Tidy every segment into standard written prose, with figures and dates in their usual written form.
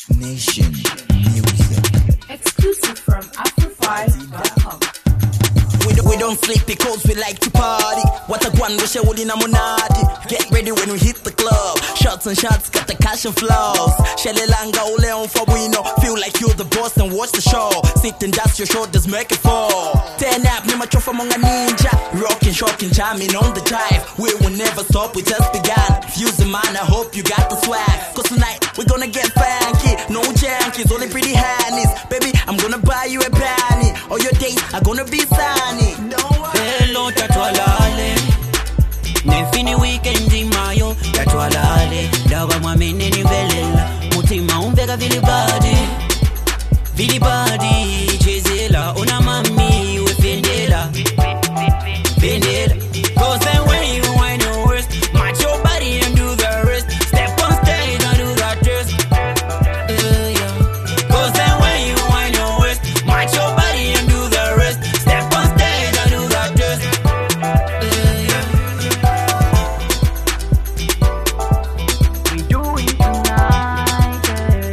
Nation Music. Exclusive from Afro5.com. We don't sleep because we like to party. What a one we show in a monarchy. Get ready when we hit the club. Shots and shots, got the cash and flows. Shelly Langa, ole on for we know. Feel like you're the boss and watch the show. Sit and dust your shoulders, make it fall. Turn up, me macho from a ninja. Rocking, shocking, jamming on the drive. We will never stop, we just began. Fuse the man, I hope you got the swag. Cause tonight, we're gonna get funky. No jankies, only pretty handies. Baby, I'm gonna buy you a panty. All your days are gonna be sunny. Hello, tatwalale. Nefini weekend imayo, tatwalale. Dawa mwamene ni velela. Mutima umbeka vilibadi. Vilibadi, jezela. Una mami, we fendela. Fendela. Cause then when you wind your waist, match your body and do the rest. Step on stage and do that twist. Yeah. Cause then when you wind your waist, match your body and do the rest. Step on stage and do that twist. We do it tonight.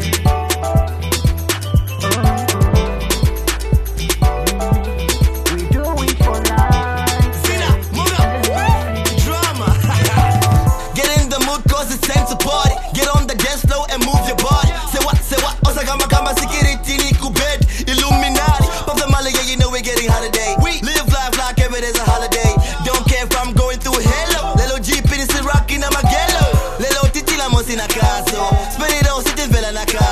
We do it for life. Zina, move up. Drama. Get in the mood cause it's time to party. Get on the dance floor and move your body. Say what? Osagama kama security ni kubed. Illuminati. Pop the Mali, yeah, you know we're getting holiday. We live life like every day's a holiday. Don't care if I'm going through hello. Lelo Jeep in the rockin' I'm a ghetto. Lelo titi la mosi na kaso. Spend it all, sit in vela na kaso.